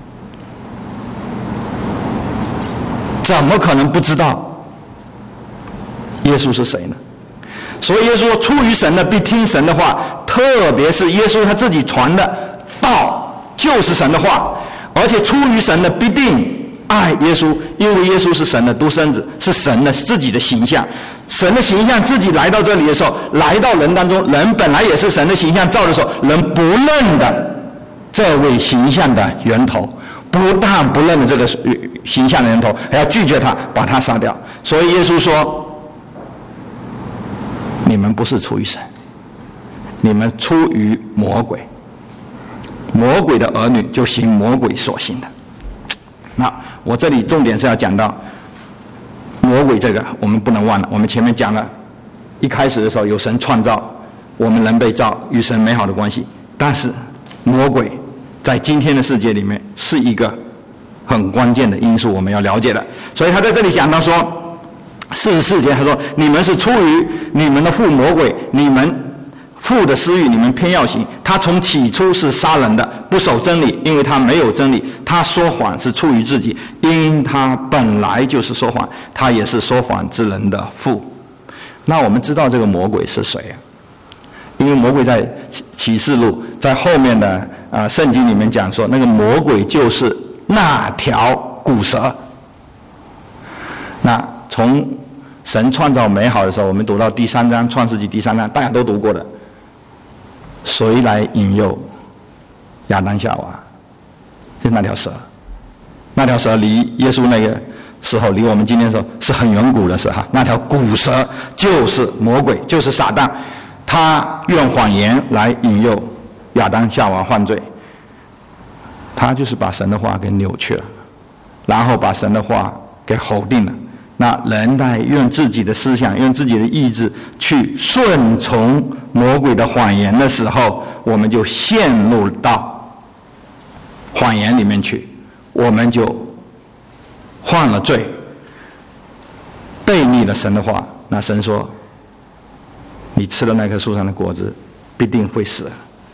怎么可能不知道耶稣是谁呢？所以耶稣说，出于神的必听神的话，特别是耶稣他自己传的道就是神的话，而且出于神的必定爱耶稣，因为耶稣是神的独生子，是神的自己的形象。神的形象自己来到这里的时候，来到人当中，人本来也是神的形象造的时候，人不认的这位形象的源头，不但不认的这个形象的源头，还要拒绝他，把他杀掉。所以耶稣说，你们不是出于神，你们出于魔鬼，魔鬼的儿女就行魔鬼所行的。那我这里重点是要讲到魔鬼这个，我们不能忘了。我们前面讲了，一开始的时候有神创造，我们人被造，与神美好的关系。但是魔鬼在今天的世界里面是一个很关键的因素，我们要了解的。所以他在这里讲到说，44节他说，你们是出于你们的父魔鬼，你们父的私欲你们偏要行，他从起初是杀人的，不守真理，因为他没有真理，他说谎是出于自己，因他本来就是说谎，他也是说谎之人的父。那我们知道这个魔鬼是谁因为魔鬼在启示录在后面的圣经里面讲说，那个魔鬼就是那条古蛇。那从神创造美好的时候，我们读到第3章创世纪第3章，大家都读过的，谁来引诱亚当夏娃？就是那条蛇。那条蛇离耶稣那个时候，离我们今天的时候是很远古的时候，那条古蛇就是魔鬼，就是撒旦，他用谎言来引诱亚当夏娃犯罪，他就是把神的话给扭曲了， 然后把神的话给否定了。那人在用自己的思想、用自己的意志去顺从魔鬼的谎言的时候，我们就陷入到谎言里面去，我们就犯了罪，背逆了神的话。那神说：“你吃了那棵树上的果子，必定会死。”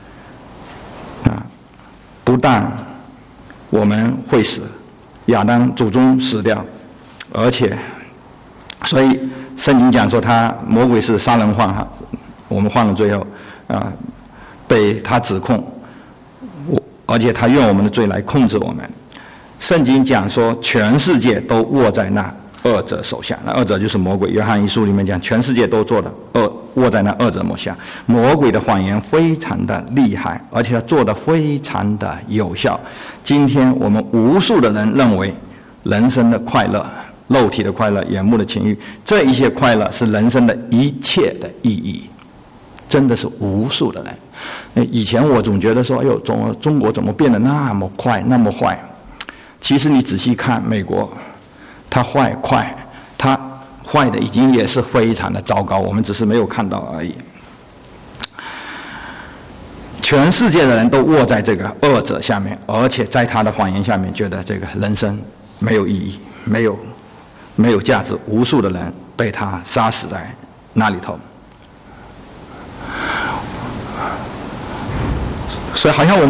不但我们会死，亚当祖宗死掉，而且，所以圣经讲说魔鬼是杀人犯哈，我们犯了罪后，被他指控，而且他用我们的罪来控制我们。圣经讲说，全世界都握在那恶者手下，那恶者就是魔鬼。约翰一书里面讲，全世界都握在那恶者手下。魔鬼的谎言非常的厉害，而且他做得非常的有效。今天我们无数的人认为，人生的快乐、肉体的快乐、眼目的情欲，这一些快乐是人生的一切的意义，真的是无数的人。以前我总觉得说，哎呦，中国怎么变得那么快、那么坏？其实你仔细看美国，它坏快，它坏的已经也是非常的糟糕，我们只是没有看到而已。全世界的人都握在这个恶者下面，而且在他的谎言下面，觉得这个人生没有意义，没有价值，无数的人被他杀死在那里头。所以好像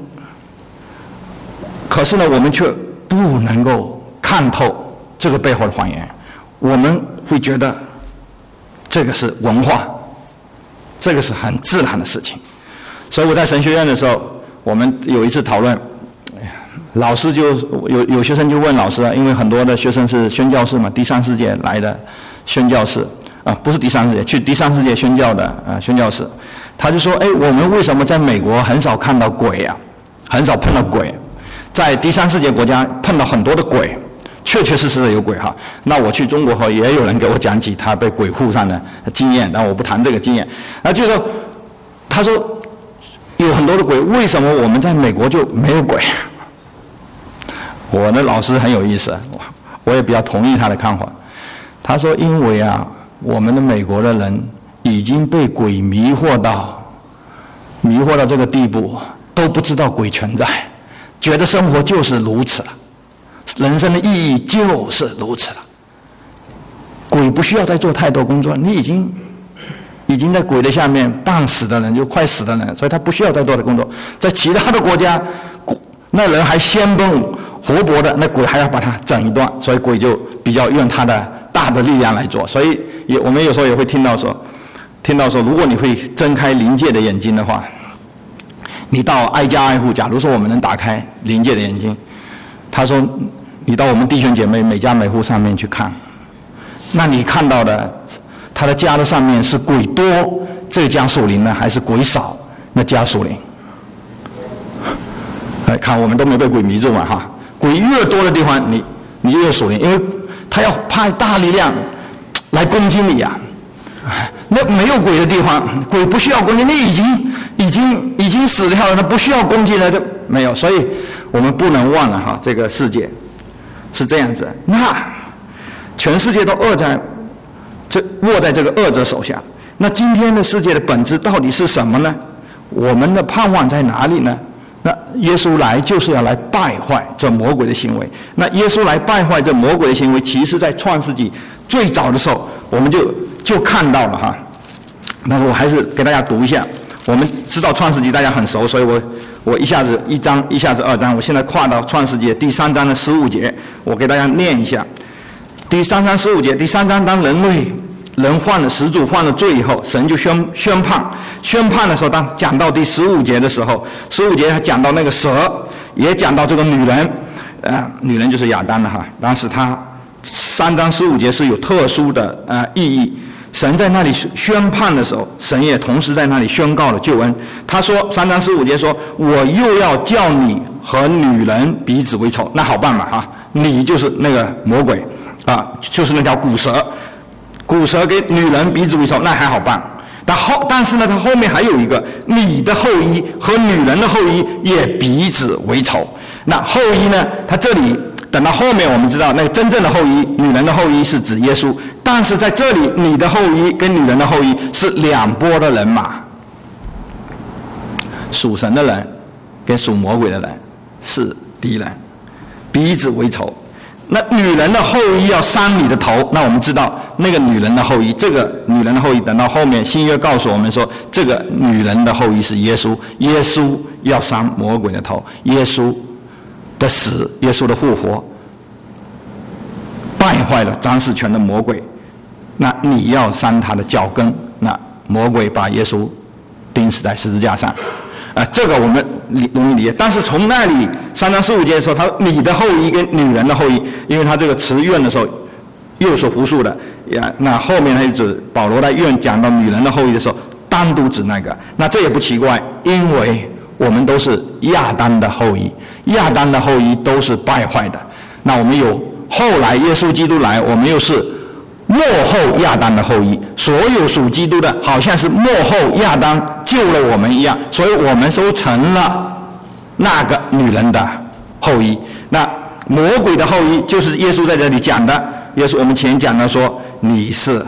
可是呢，我们却不能够看透这个背后的谎言，我们会觉得这个是文化，这个是很自然的事情。所以我在神学院的时候，我们有一次讨论，老师就有学生就问老师啊，因为很多的学生是宣教士嘛，第三世界来的宣教士不是第三世界，去第三世界宣教的宣教士，他就说：我们为什么在美国很少看到鬼啊？很少碰到鬼，在第三世界国家碰到很多的鬼，确确实实的有鬼哈。那我去中国后，也有人给我讲起他被鬼附上的经验，但我不谈这个经验。就说，他说有很多的鬼，为什么我们在美国就没有鬼？我的老师很有意思，我也比较同意他的看法。他说，因为我们的美国的人已经被鬼迷惑到这个地步，都不知道鬼存在，觉得生活就是如此了，人生的意义就是如此了。鬼不需要再做太多工作，你已经在鬼的下面半死的人，就快死的人，所以他不需要再多的工作。在其他的国家，那人还鲜蹦活泼的，那鬼还要把他整一段，所以鬼就比较用他的大的力量来做。所以我们有时候也会听到说，如果你会睁开灵界的眼睛的话，你到挨家挨户，假如说我们能打开灵界的眼睛，他说你到我们弟兄姐妹每家每户上面去看，那你看到的他的家的上面是鬼多，这家属灵呢，还是鬼少，那家属灵？来看，我们都没被鬼迷住嘛哈。鬼越多的地方，你越属灵，因为他要派大力量来攻击你呀。那没有鬼的地方，鬼不需要攻击，你已经死掉了，那不需要攻击了，就没有。所以我们不能忘了哈，这个世界是这样子。那全世界都握在这个恶者手下。那今天的世界的本质到底是什么呢？我们的盼望在哪里呢？那耶稣来就是要来败坏这魔鬼的行为。那耶稣来败坏这魔鬼的行为，其实在创世纪最早的时候，我们就看到了哈。那我还是给大家读一下。我们知道创世纪大家很熟，所以我一下子1章，一下子2章，我现在跨到创世纪第3章的15节，我给大家念一下。第3章15节，第3章当人犯了始祖犯了罪以后，神就宣判的时候，当讲到第15节的时候，15节他讲到那个蛇，也讲到这个女人，女人就是亚当了哈。当时他3章15节是有特殊的意义。神在那里宣判的时候，神也同时在那里宣告了救恩。他说3章15节说，我又要叫你和女人彼此为仇。那好办嘛哈，你就是那个魔鬼就是那条古蛇给女人彼此为仇，那还好办。但是呢，他后面还有一个，你的后裔和女人的后裔也彼此为仇。那后裔呢，他这里等到后面我们知道那个真正的后裔，女人的后裔是指耶稣，但是在这里你的后裔跟女人的后裔是两拨的人马，属神的人跟属魔鬼的人是敌人，彼此为仇。那女人的后裔要伤你的头，那我们知道那个女人的后裔，这个女人的后裔等到后面新约告诉我们说，这个女人的后裔是耶稣，耶稣要伤魔鬼的头，耶稣的死，耶稣的复活败坏了掌事权的魔鬼，那你要伤他的脚跟，那魔鬼把耶稣钉死在十字架上。这个我们容易理解，但是从那里3章15节说，他你的后裔跟女人的后裔，因为他这个词愿的时候又是复数的，那后面他就指保罗在愿讲到女人的后裔的时候，单独指那个，那这也不奇怪，因为我们都是亚当的后裔，亚当的后裔都是败坏的，那我们有后来耶稣基督来，我们又是末后亚当的后裔，所有属基督的好像是末后亚当救了我们一样，所以我们都成了那个女人的后裔。那魔鬼的后裔就是耶稣在这里讲的，耶稣我们前讲的说，你是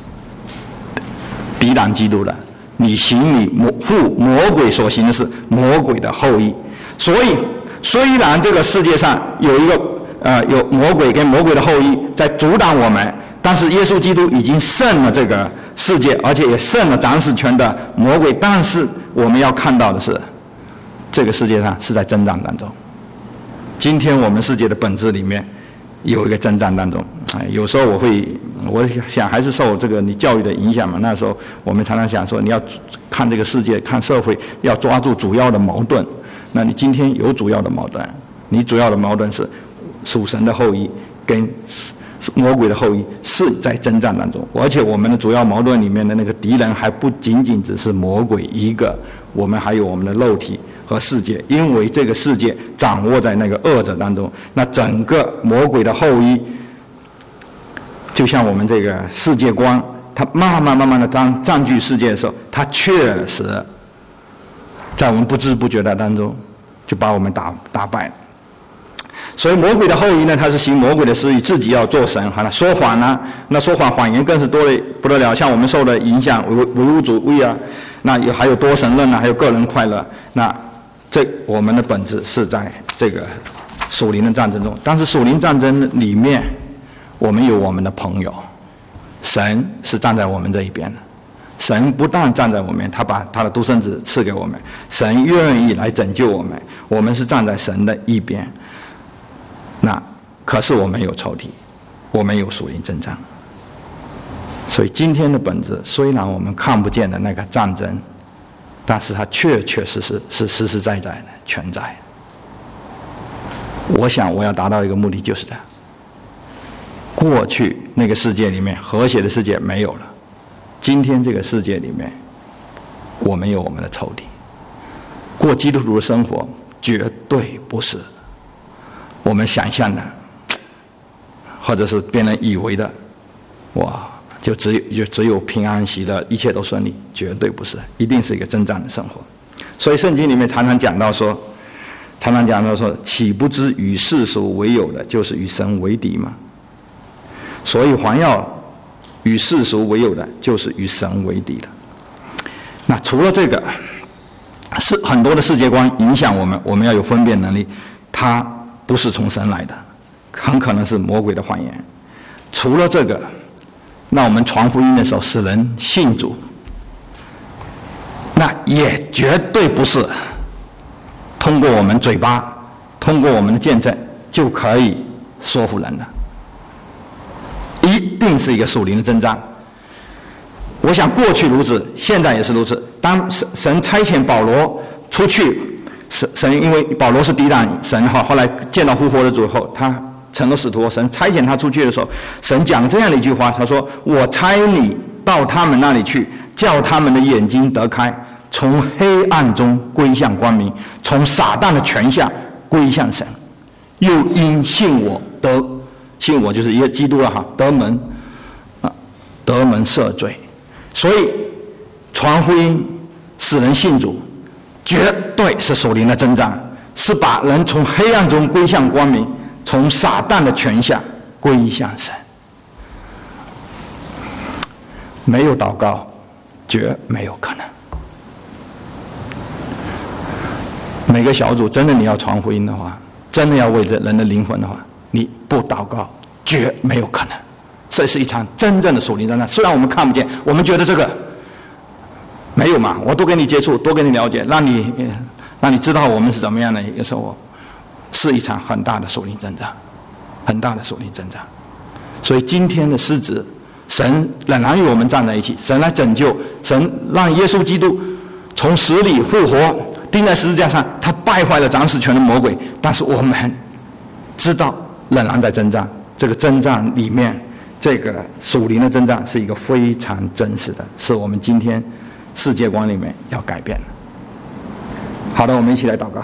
抵挡基督的，你行你父魔鬼所行的是魔鬼的后裔。所以虽然这个世界上有一个有魔鬼跟魔鬼的后裔在阻挡我们，但是耶稣基督已经胜了这个世界，而且也胜了掌事权的魔鬼。但是我们要看到的是，这个世界上是在征战当中。今天我们世界的本质里面有一个征战当中。有时候我想还是受这个你教育的影响嘛。那时候我们常常想说，你要看这个世界，看社会，要抓住主要的矛盾。那你今天有主要的矛盾，你主要的矛盾是属神的后裔跟魔鬼的后裔是在征战当中，而且我们的主要矛盾里面的那个敌人还不仅仅只是魔鬼一个，我们还有我们的肉体和世界，因为这个世界掌握在那个恶者当中。那整个魔鬼的后裔就像我们这个世界观，它慢慢的占据世界的时候，它确实在我们不知不觉的当中就把我们打败了。所以魔鬼的后裔呢，他是行魔鬼的私欲，自己要做神，好了，说谎呢，那说谎言更是多得不得了。像我们受的影响，唯物主义啊，那还有多神论啊，还有个人快乐，那我们的本质是在这个属灵的战争中。但是属灵战争里面，我们有我们的朋友，神是站在我们这一边的。神不但站在我们，他把他的独生子赐给我们，神愿意来拯救我们，我们是站在神的一边。那可是我们有仇敌，我们有属灵征战。所以今天的本质，虽然我们看不见的那个战争，但是它确实是实实在在的存在。我想我要达到一个目的就是这样。过去那个世界里面和谐的世界没有了，今天这个世界里面我们有我们的仇敌。过基督徒的生活绝对不是我们想象的，或者是别人以为的，哇，就只有平安喜乐，一切都顺利，绝对不是，一定是一个征战的生活。所以圣经里面常常讲到说，岂不知与世俗为友的，就是与神为敌吗？所以还要与世俗为友的，就是与神为敌的。那除了这个，是很多的世界观影响我们，我们要有分辨能力，它不是从神来的，很可能是魔鬼的谎言。除了这个，那我们传福音的时候使人信主，那也绝对不是通过我们嘴巴，通过我们的见证就可以说服人的，一定是一个属灵的征战。我想过去如此，现在也是如此。当神差遣保罗出去，神因为保罗是抵挡神，后来见到复活的主后，他成了使徒，神差遣他出去的时候，神讲这样的一句话，他说，我差你到他们那里去，叫他们的眼睛得开，从黑暗中归向光明，从撒旦的权下归向神，又因信我就是耶基督了哈，得门赦罪。所以传福音使人信主，绝对是属灵的征战，是把人从黑暗中归向光明， 从撒旦的权下归向神。没有祷告，绝没有可能。每个小组真的你要传福音的话，真的要为人的灵魂的话，你不祷告，绝没有可能。这是一场真正的属灵征战。虽然我们看不见，我们觉得这个没有嘛，我多跟你接触，多跟你了解，让你知道我们是怎么样的一个生活，是一场很大的属灵征战，很大的属灵征战。所以今天的失职，神仍然与我们站在一起，神来拯救，神让耶稣基督从死里复活，钉在十字架上，他败坏了掌死权的魔鬼。但是我们知道仍然在征战，这个征战里面，这个属灵的征战是一个非常真实的，是我们今天世界观里面要改变的。好的，我们一起来祷告。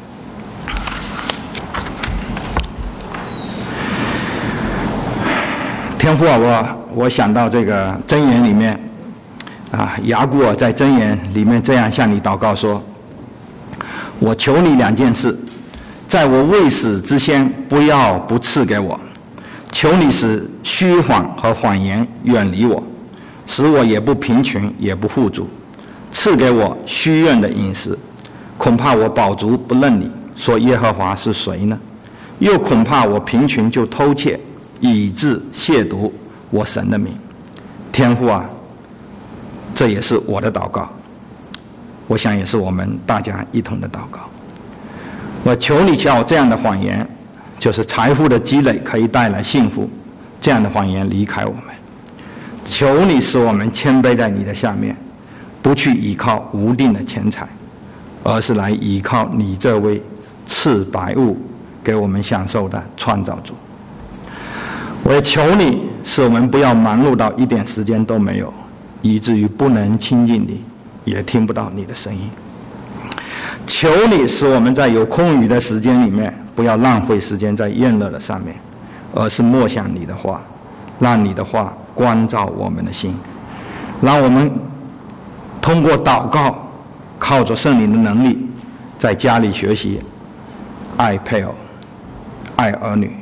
天父啊，我想到这个箴言里面雅各在箴言里面这样向你祷告说：我求你2件事，在我未死之先，不要不赐给我。求你使虚谎和谎言远离我，使我也不贫穷也不富足，赐给我虚愿的饮食。恐怕我饱足不认你，说耶和华是谁呢？又恐怕我贫穷就偷窃，以致亵渎我神的名。天父啊，这也是我的祷告，我想也是我们大家一同的祷告。我求你叫这样的谎言，就是财富的积累可以带来幸福，这样的谎言离开我们。求你使我们谦卑在你的下面，不去依靠无定的钱财，而是来依靠你这位赐百物给我们享受的创造主。我也求你使我们不要忙碌到一点时间都没有，以至于不能亲近你，也听不到你的声音。求你使我们在有空余的时间里面，不要浪费时间在宴乐的上面，而是默想你的话，让你的话光照我们的心，让我们通过祷告，靠着圣灵的能力，在家里学习爱配偶、爱儿女，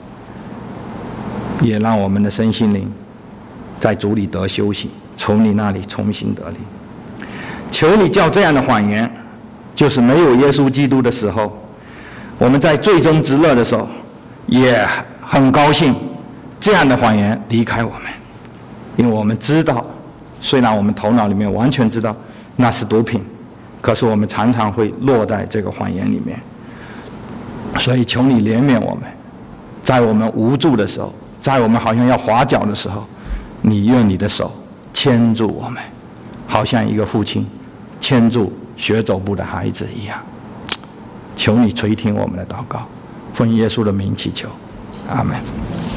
也让我们的身心灵在主里得休息，从你那里重新得力。求你叫这样的谎言，就是没有耶稣基督的时候，我们在最终之乐的时候也很高兴这样的谎言离开我们，因为我们知道，虽然我们头脑里面完全知道那是毒品，可是我们常常会落在这个谎言里面。所以求你怜悯我们，在我们无助的时候，在我们好像要滑脚的时候，你用你的手牵住我们，好像一个父亲牵住学走步的孩子一样。求你垂听我们的祷告，奉耶稣的名祈求，阿们。